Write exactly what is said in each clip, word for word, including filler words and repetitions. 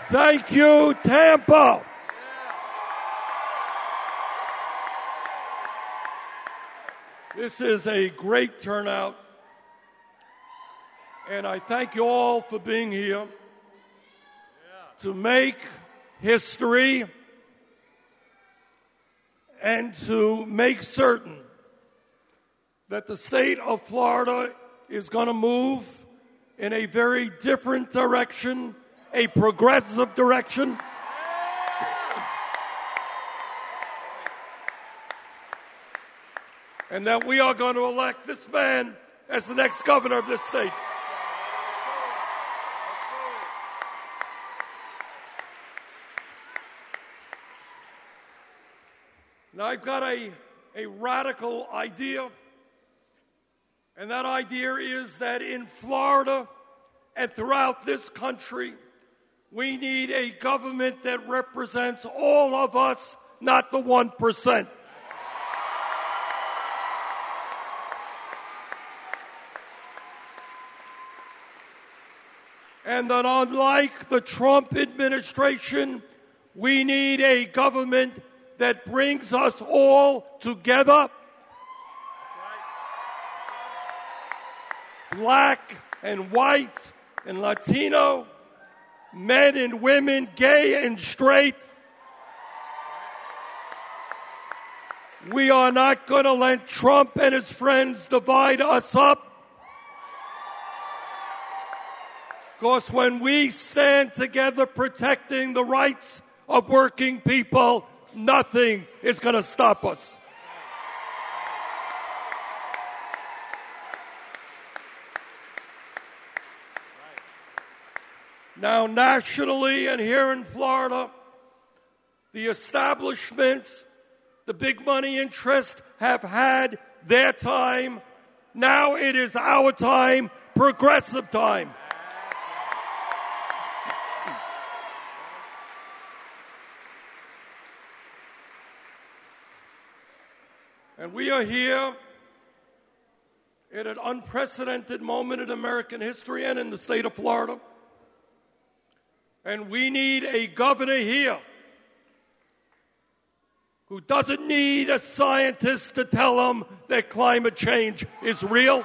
Thank you, Tampa. This is a great turnout, and I thank you all for being here to make history and to make certain that the state of Florida is going to move in a very different direction, a progressive direction. And that we are going to elect this man as the next governor of this state. Now, I've got a, a radical idea, and that idea is that in Florida and throughout this country, we need a government that represents all of us, not the one percent. And that unlike the Trump administration, we need a government that brings us all together. Black and white and Latino, men and women, gay and straight. We are not going to let Trump and his friends divide us up. Because when we stand together protecting the rights of working people, nothing is going to stop us. Now, nationally and here in Florida, the establishment, the big money interests have had their time. Now it is our time, progressive time. And we are here at an unprecedented moment in American history and in the state of Florida. And we need a governor here who doesn't need a scientist to tell him that climate change is real.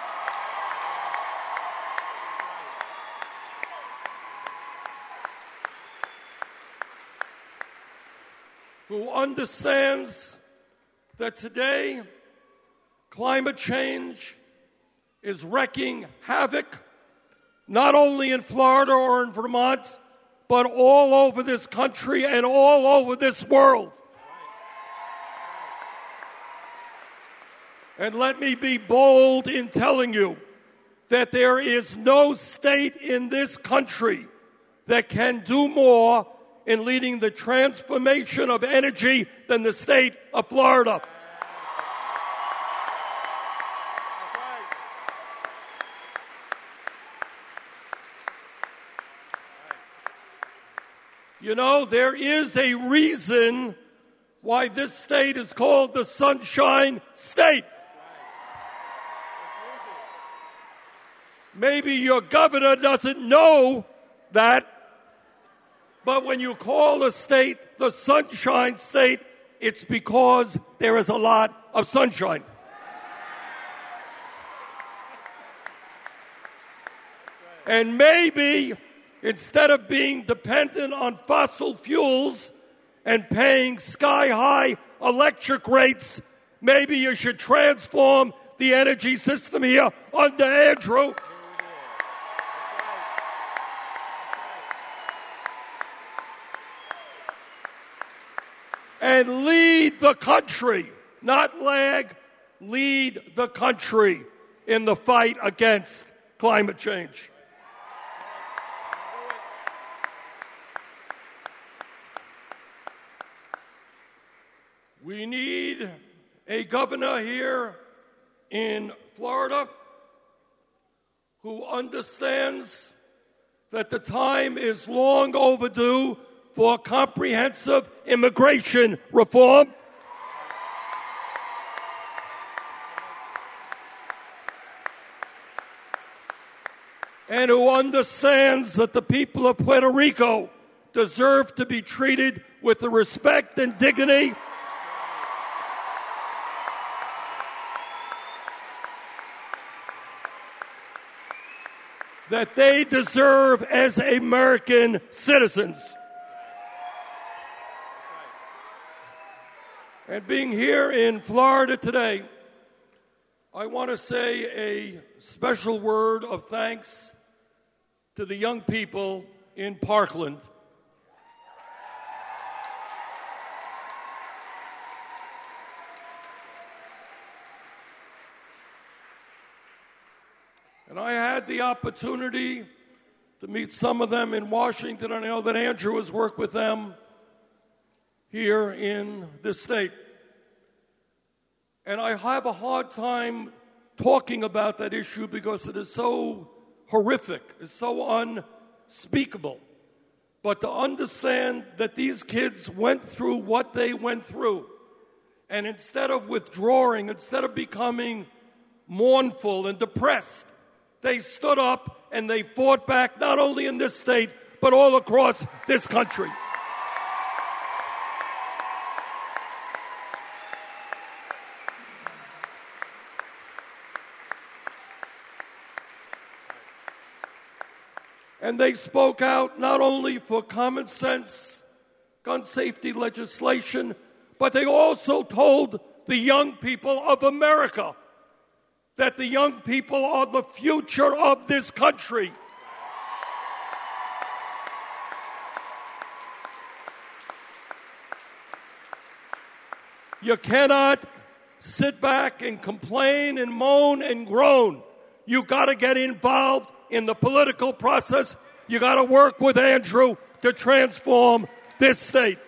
Who understands that today climate change is wreaking havoc not only in Florida or in Vermont, but all over this country and all over this world. And let me be bold in telling you that there is no state in this country that can do more in leading the transformation of energy than the state of Florida. You know, there is a reason why this state is called the Sunshine State. Maybe your governor doesn't know that, but when you call a state the Sunshine State, it's because there is a lot of sunshine. And maybe instead of being dependent on fossil fuels and paying sky-high electric rates, maybe you should transform the energy system here under Andrew. And lead the country, not lag, lead the country in the fight against climate change. We need a governor here in Florida who understands that the time is long overdue for comprehensive immigration reform. And who understands that the people of Puerto Rico deserve to be treated with the respect and dignity that they deserve as American citizens. And being here in Florida today, I want to say a special word of thanks to the young people in Parkland. And I had the opportunity to meet some of them in Washington. I know that Andrew has worked with them here in this state. And I have a hard time talking about that issue because it is so horrific, it's so unspeakable. But to understand that these kids went through what they went through, and instead of withdrawing, instead of becoming mournful and depressed, they stood up and they fought back, not only in this state, but all across this country. And they spoke out not only for common sense, gun safety legislation, but they also told the young people of America that the young people are the future of this country. You cannot sit back and complain and moan and groan. You got to get involved in the political process. You got to work with Andrew to transform this state.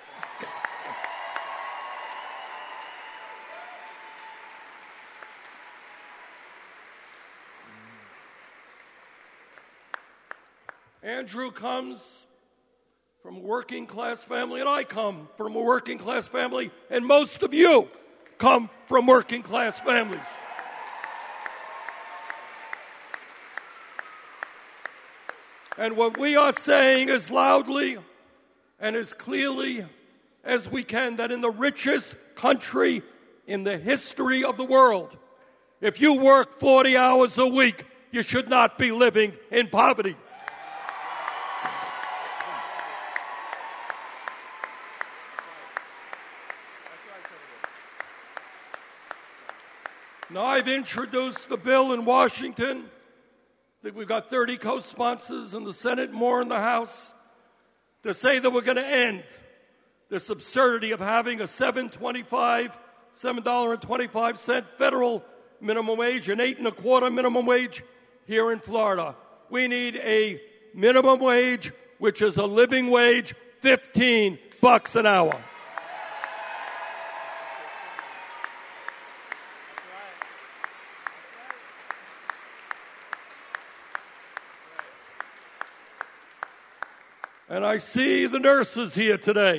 Andrew comes from a working class family, and I come from a working class family, and most of you come from working class families. And what we are saying as loudly and as clearly as we can, that in the richest country in the history of the world, if you work forty hours a week, you should not be living in poverty. Now, I've introduced the bill in Washington. I think we've got thirty co-sponsors in the Senate, more in the House, to say that we're going to end this absurdity of having a seven twenty-five, seven dollars and twenty-five cents federal minimum wage, and eight and a quarter minimum wage here in Florida. We need a minimum wage, which is a living wage, fifteen bucks an hour. And I see the nurses here today.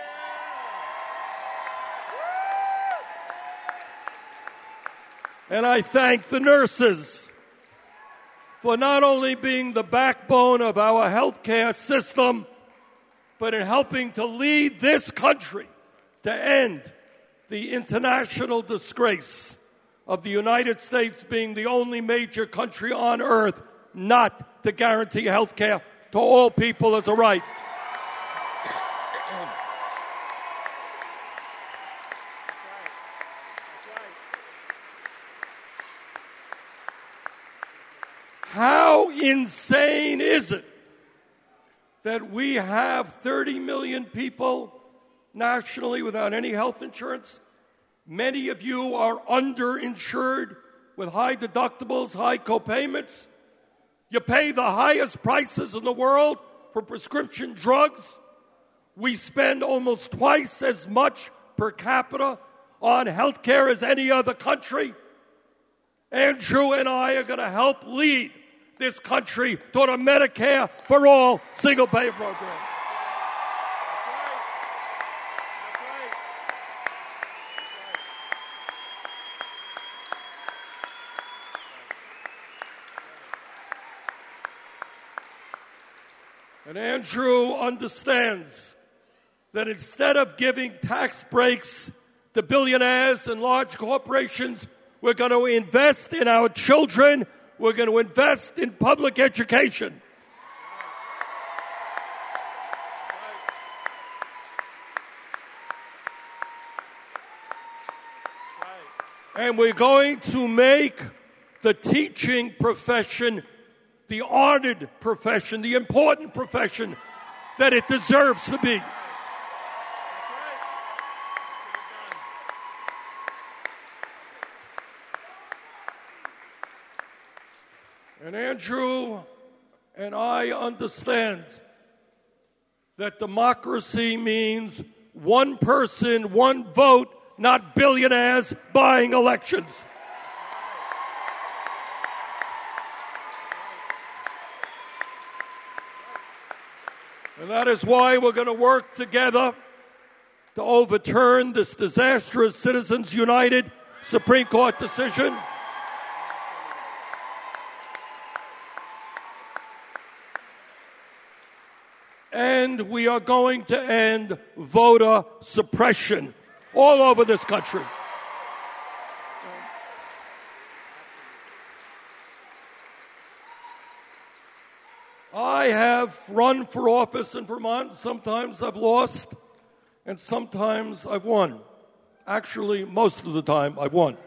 And I thank the nurses for not only being the backbone of our healthcare system, but in helping to lead this country to end the international disgrace of the United States being the only major country on earth not to guarantee healthcare to all people as a right. How insane is it that we have thirty million people nationally without any health insurance? Many of you are underinsured with high deductibles, high copayments. You pay the highest prices in the world for prescription drugs. We spend almost twice as much per capita on health care as any other country. Andrew and I are going to help lead this country toward a Medicare for all single-payer program. And Andrew understands that instead of giving tax breaks to billionaires and large corporations, we're going to invest in our children. We're going to invest in public education. And we're going to make the teaching profession the honored profession, the important profession that it deserves to be. And Andrew and I understand that democracy means one person, one vote, not billionaires buying elections. And that is why we're going to work together to overturn this disastrous Citizens United Supreme Court decision. And we are going to end voter suppression all over this country. I have run for office in Vermont. Sometimes I've lost, and sometimes I've won. Actually, most of the time I've won.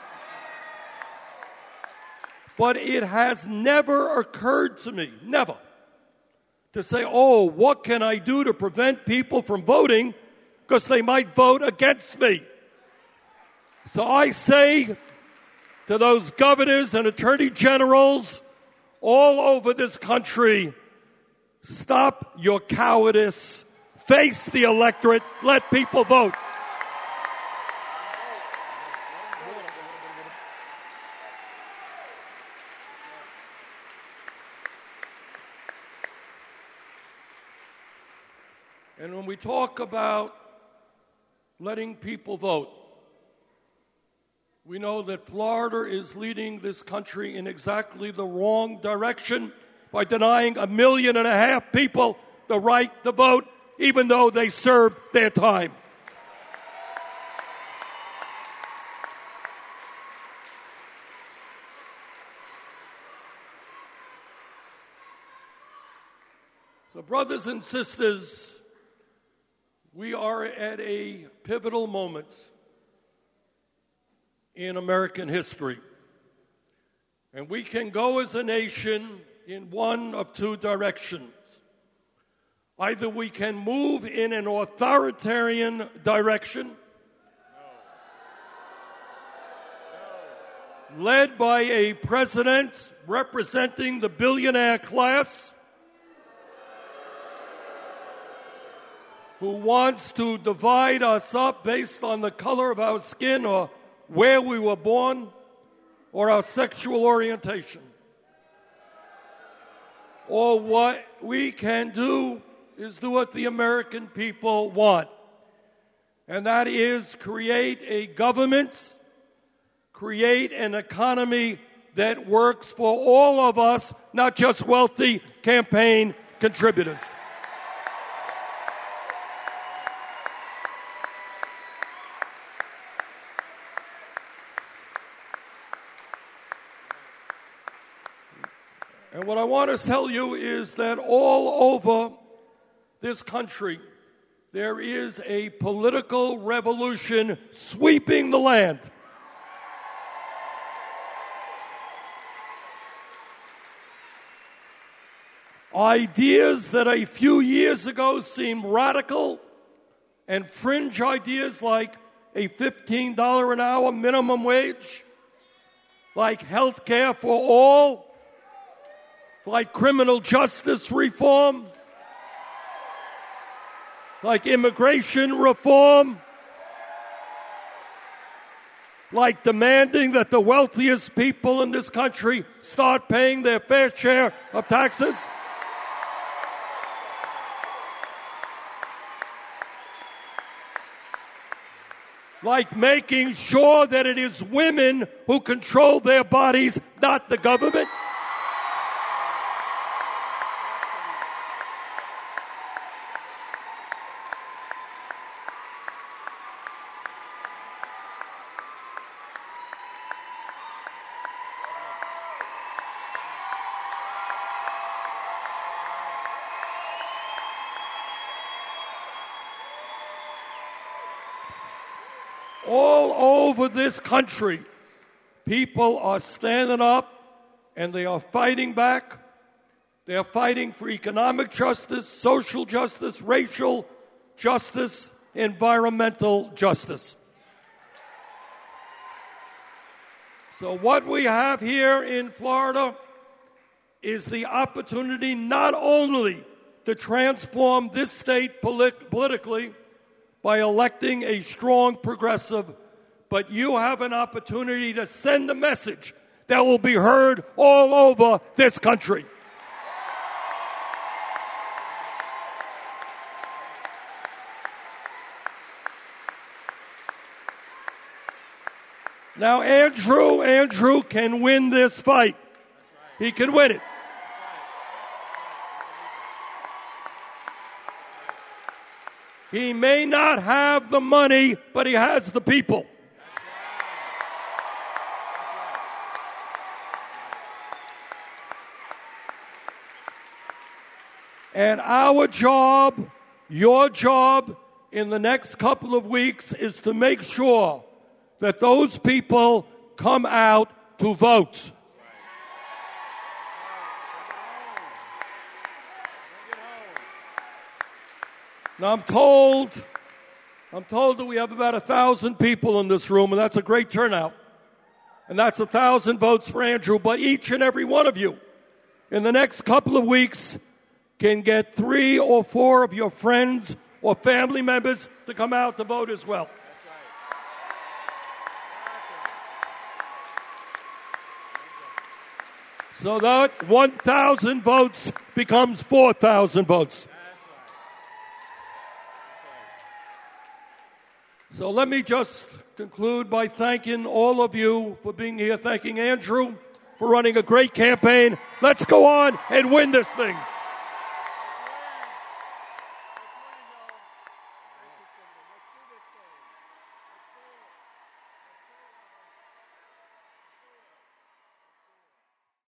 But it has never occurred to me, never, to say, oh, what can I do to prevent people from voting because they might vote against me? So I say to those governors and attorney generals all over this country, stop your cowardice, face the electorate, let people vote. And when we talk about letting people vote, we know that Florida is leading this country in exactly the wrong direction by denying a million and a half people the right to vote, even though they served their time. So, brothers and sisters, we are at a pivotal moment in American history. And we can go as a nation in one of two directions. Either we can move in an authoritarian direction, led by a president representing the billionaire class, who wants to divide us up based on the color of our skin or where we were born or our sexual orientation. Or what we can do is do what the American people want, and that is create a government, create an economy that works for all of us, not just wealthy campaign contributors. And what I want to tell you is that all over this country, there is a political revolution sweeping the land. Ideas that a few years ago seemed radical and fringe ideas like a fifteen dollars an hour minimum wage, like health care for all, like criminal justice reform, like immigration reform, like demanding that the wealthiest people in this country start paying their fair share of taxes. Like making sure that it is women who control their bodies, not the government. all over this country, people are standing up and they are fighting back. They are fighting for economic justice, social justice, racial justice, environmental justice. So what we have here in Florida is the opportunity not only to transform this state polit- politically by electing a strong progressive, but you have an opportunity to send a message that will be heard all over this country. Now, Andrew, Andrew can win this fight. He can win it. He may not have the money, but he has the people. And our job, your job in the next couple of weeks is to make sure that those people come out to vote. Now, I'm told, I'm told that we have about a thousand people in this room, and that's a great turnout. And that's a thousand votes for Andrew. But each and every one of you, in the next couple of weeks, can get three or four of your friends or family members to come out to vote as well. So that one thousand votes becomes four thousand votes. So let me just conclude by thanking all of you for being here, thanking Andrew for running a great campaign. Let's go on and win this thing.